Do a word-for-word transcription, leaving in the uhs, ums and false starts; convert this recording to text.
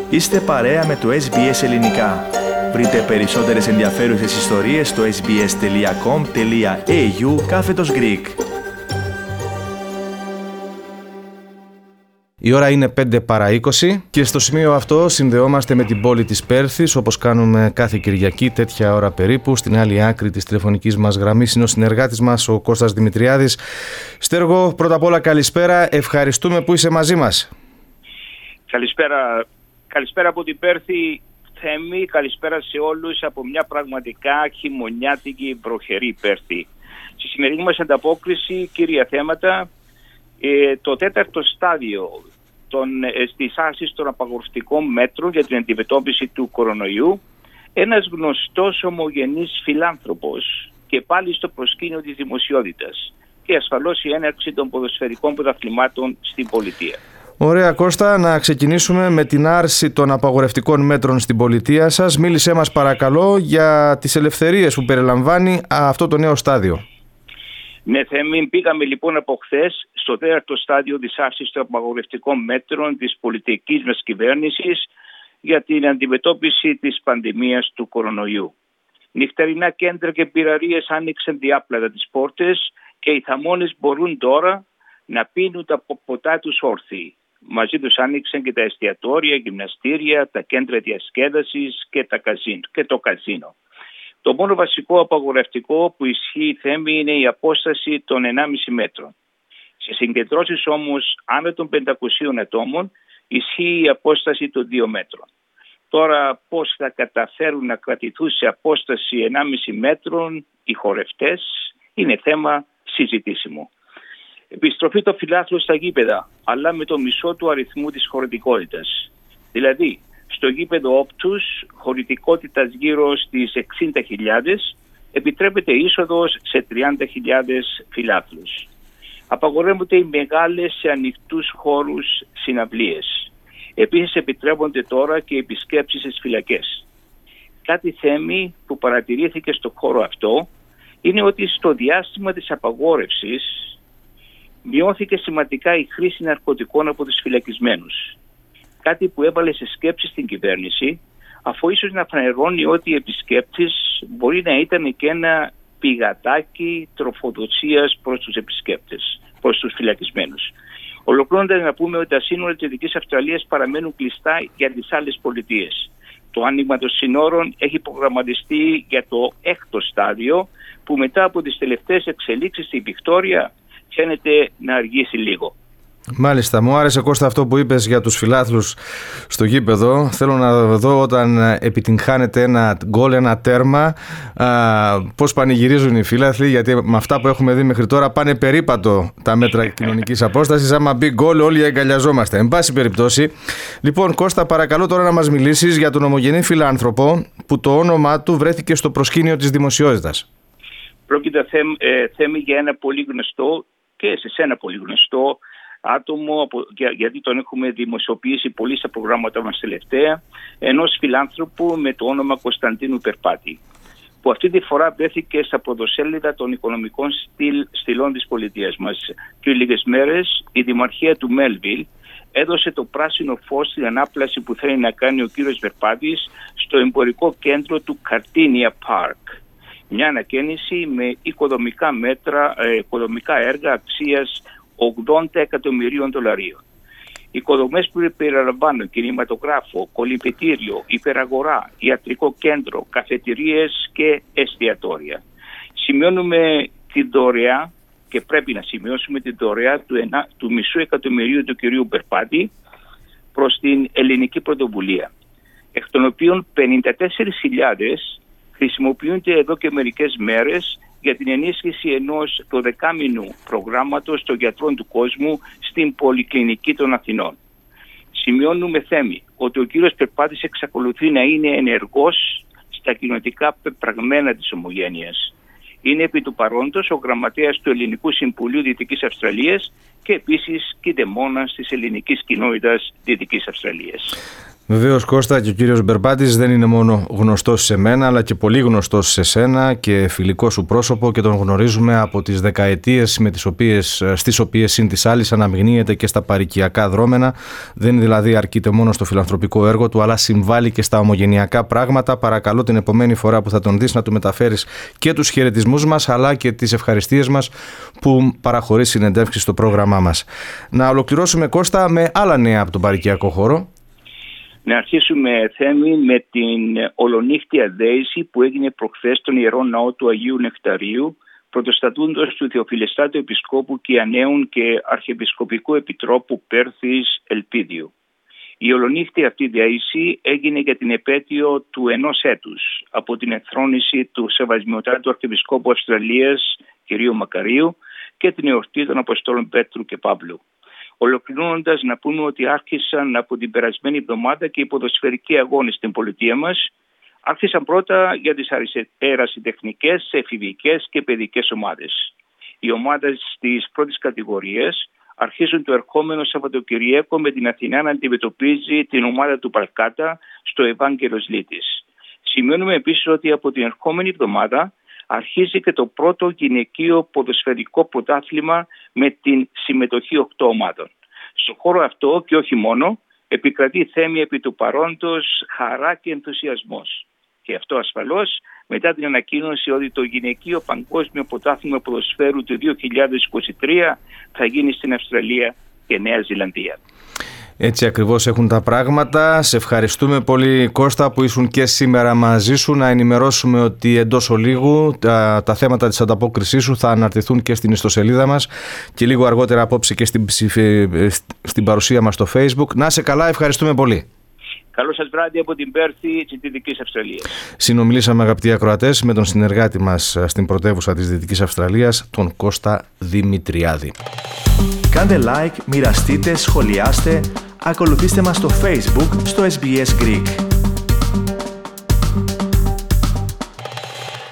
Είστε παρέα με το ες μπι ες Ελληνικά. Βρείτε περισσότερες ενδιαφέρουσες ιστορίες στο sbs.com.au κάθετος Greek. Η ώρα είναι πέντε παρά είκοσι και στο σημείο αυτό συνδεόμαστε με την πόλη της Πέρθης, όπως κάνουμε κάθε Κυριακή τέτοια ώρα περίπου. Στην άλλη άκρη της τηλεφωνικής μας γραμμής είναι ο συνεργάτης μας, ο Κώστας Δημητριάδης. Στέργο, πρώτα απ' όλα καλησπέρα, ευχαριστούμε που είσαι μαζί μας. Καλησπέρα, καλησπέρα από την Πέρθη, Θέμη, καλησπέρα σε όλους από μια πραγματικά χειμωνιάτικη βροχερή Πέρθη. Στη σημερινή μας ανταπόκριση, κύρια θέματα, ε, το τέταρτο στάδιο των, ε, της άρσης των απαγορευτικών μέτρων για την αντιμετώπιση του κορονοϊού, ένας γνωστός ομογενής φιλάνθρωπος και πάλι στο προσκήνιο της δημοσιότητας και ασφαλώς η έναρξη των ποδοσφαιρικών πρωταθλημάτων στην πολιτεία. Ωραία Κώστα, να ξεκινήσουμε με την άρση των απαγορευτικών μέτρων στην πολιτεία σας. Μίλησέ μας παρακαλώ για τις ελευθερίες που περιλαμβάνει αυτό το νέο στάδιο. Ναι, Θέμη, πήγαμε λοιπόν από χθες στο τέταρτο στάδιο της άρσης των απαγορευτικών μέτρων της πολιτικής μας κυβέρνησης για την αντιμετώπιση της πανδημίας του κορονοϊού. Νυχτερινά κέντρα και πυραρίες άνοιξαν διάπλατα τις πόρτες και οι θαμώνες μπορούν τώρα να πίνουν τα ποτά τους όρθιοι. Μαζί τους άνοιξαν και τα εστιατόρια, γυμναστήρια, τα κέντρα διασκέδασης και, τα καζίνο, και το καζίνο. Το μόνο βασικό απαγορευτικό που ισχύει, Θέμη, είναι η απόσταση των ενάμιση μέτρων. Σε συγκεντρώσεις όμως άνω των πεντακοσίων ατόμων ισχύει η απόσταση των δύο μέτρων. Τώρα πώς θα καταφέρουν να κρατηθούν σε απόσταση ενάμιση μέτρων οι χορευτές είναι θέμα συζητήσιμο. Επιστροφή των φιλάθλων στα γήπεδα, αλλά με το μισό του αριθμού της χωρητικότητας. Δηλαδή, στο γήπεδο Όπτους, χωρητικότητας γύρω στις εξήντα χιλιάδες, επιτρέπεται είσοδος σε τριάντα χιλιάδες φιλάθλους. Απαγορεύονται οι μεγάλες σε ανοιχτούς χώρους συναυλίες. Επίσης επιτρέπονται τώρα και επισκέψεις στις φυλακές. Κάτι Θέμη που παρατηρήθηκε στο χώρο αυτό είναι ότι στο διάστημα της απαγόρευσης μειώθηκε σημαντικά η χρήση ναρκωτικών από τους φυλακισμένους. Κάτι που έβαλε σε σκέψη στην κυβέρνηση, αφού ίσως να φανερώνει ότι οι επισκέπτες μπορεί να ήταν και ένα πηγατάκι τροφοδοσίας προς τους επισκέπτες, προς τους φυλακισμένους. Ολοκληρώνοντας να πούμε ότι τα σύνορα της Δυτικής Αυστραλίας παραμένουν κλειστά για τις άλλες πολιτείες. Το άνοιγμα των συνόρων έχει προγραμματιστεί για το έκτο στάδιο, που μετά από τις τελευταίες εξελίξεις στη Βικτόρια φαίνεται να αργήσει λίγο. Μάλιστα, μου άρεσε Κώστα αυτό που είπες για τους φιλάθλους στο γήπεδο. Θέλω να δω όταν επιτυγχάνεται ένα γκολ, ένα τέρμα, α, πώς πανηγυρίζουν οι φιλάθλοι, γιατί με αυτά που έχουμε δει μέχρι τώρα πάνε περίπατο τα μέτρα κοινωνικής απόστασης. Άμα μπει γκολ όλοι αγκαλιαζόμαστε. Εν πάση περιπτώσει, λοιπόν Κώστα, παρακαλώ τώρα να μας μιλήσεις για τον ομογενή φιλάνθρωπο που το όνομά του βρέθηκε στο προσκήνιο της δημοσιότητας. Πρόκειται Θέμη, ε, Θέμη για ένα πολύ γνωστό και σε σένα πολύ γνωστό άτομο, για, γιατί τον έχουμε δημοσιοποιήσει πολύ στα προγράμματα μας τελευταία, ενός φιλάνθρωπου με το όνομα Κωνσταντίνου Περπάτη, που αυτή τη φορά βρέθηκε στα πρωτοσέλιδα των οικονομικών στυλ, στυλών της πολιτείας μας. Και λίγες μέρες η Δημαρχία του Μέλβιλ έδωσε το πράσινο φως στην ανάπλαση που θέλει να κάνει ο κύριος Περπάτης στο εμπορικό κέντρο του Καρτίνια Πάρκ. Μια ανακαίνιση με οικοδομικά μέτρα, ε, οικοδομικά έργα αξίας ογδόντα εκατομμυρίων δολαρίων. Οικοδομές που περιλαμβάνουν κινηματογράφο, κολυμβητήριο, υπεραγορά, ιατρικό κέντρο, καφετηρίες και εστιατόρια. Σημειώνουμε την δωρεά και πρέπει να σημειώσουμε την δωρεά του, ένα, του μισού εκατομμυρίου του κυρίου Περπάτη προς την ελληνική πρωτοβουλία, εκ των οποίων πενήντα τέσσερις χιλιάδες χρησιμοποιούνται εδώ και μερικές μέρες για την ενίσχυση ενός δωδεκάμηνου προγράμματος των γιατρών του κόσμου στην Πολυκλινική των Αθηνών. Σημειώνουμε, Θέμη, ότι ο κύριος Περπάτης εξακολουθεί να είναι ενεργός στα κοινοτικά πεπραγμένα της ομογένειας. Είναι επί του παρόντος ο γραμματέας του Ελληνικού Συμβουλίου Δυτικής Αυστραλίας και επίσης κηδεμόνας της ελληνικής κοινότητας Δυτικής Αυστραλίας. Βεβαίως, Κώστα, και ο κύριος Μπερμπάντης δεν είναι μόνο γνωστός σε μένα, αλλά και πολύ γνωστός σε σένα και φιλικό σου πρόσωπο, και τον γνωρίζουμε από τις δεκαετίες με τις οποίες, στις οποίες συν της άλλης αναμειγνύεται και στα παροικιακά δρόμενα. Δεν δηλαδή αρκείται μόνο στο φιλανθρωπικό έργο του, αλλά συμβάλλει και στα ομογενειακά πράγματα. Παρακαλώ την επομένη φορά που θα τον δεις να του μεταφέρεις και τους χαιρετισμούς μας, αλλά και τις ευχαριστίες μας που παραχωρεί συνεντεύξεις στο πρόγραμμά μας. Να ολοκληρώσουμε, Κώστα, με άλλα νέα από τον παροικιακό χώρο. Να αρχίσουμε, Θέμη, με την ολονύχτια δέηση που έγινε προχθές στον Ιερό Ναό του Αγίου Νεκταρίου, πρωτοστατούντος του Θεοφιλεστάτου Επισκόπου Κιανέων και Αρχιεπισκοπικού Επιτρόπου Πέρθης Ελπίδιου. Η ολονύχτια αυτή δέηση έγινε για την επέτειο του ενός έτους από την εκθρόνηση του Σεβασμιωτάτου Αρχιεπισκόπου Αυστραλίας κ. Μακαρίου και την εορτή των Αποστόλων Πέτρου και Παύλου. Ολοκληρώνοντας, να πούμε ότι άρχισαν από την περασμένη εβδομάδα και οι ποδοσφαιρικοί αγώνες στην πολιτεία μας. Άρχισαν πρώτα για τις ερασιτεχνικές, εφηβικές και παιδικές ομάδες. Οι ομάδες της πρώτης κατηγορίας αρχίζουν το ερχόμενο Σαββατοκυριακό με την Αθηνά να αντιμετωπίζει την ομάδα του Παλκάτα στο Ευάγγελος Λίτης. Σημειώνουμε επίσης ότι από την ερχόμενη εβδομάδα αρχίζει και το πρώτο γυναικείο ποδοσφαιρικό πρωτάθλημα με την συμμετοχή οκτώ ομάδων. Στο χώρο αυτό και όχι μόνο, επικρατεί, Θέμη, επί του παρόντος χαρά και ενθουσιασμός. Και αυτό ασφαλώς μετά την ανακοίνωση ότι το γυναικείο παγκόσμιο πρωτάθλημα ποδοσφαίρου του δύο χιλιάδες είκοσι τρία θα γίνει στην Αυστραλία και Νέα Ζηλανδία. Έτσι ακριβώς έχουν τα πράγματα. Σε ευχαριστούμε πολύ, Κώστα, που ήσουν και σήμερα μαζί σου. Να ενημερώσουμε ότι εντός ολίγου τα, τα θέματα της ανταπόκρισής σου θα αναρτηθούν και στην ιστοσελίδα μας και λίγο αργότερα απόψε και στην, στην παρουσία μας στο Facebook. Να είσαι καλά, ευχαριστούμε πολύ. Καλό σας βράδυ από την Πέρθη της Δυτικής Αυστραλίας. Συνομιλήσαμε, αγαπητοί ακροατές, με τον συνεργάτη μας στην πρωτεύουσα της Δυτικής Αυστραλίας, τον Κώστα Δημητριάδη. Κάντε like, μοιραστείτε, σχολιάστε, ακολουθήστε μας στο Facebook, στο ες μπι ες Greek.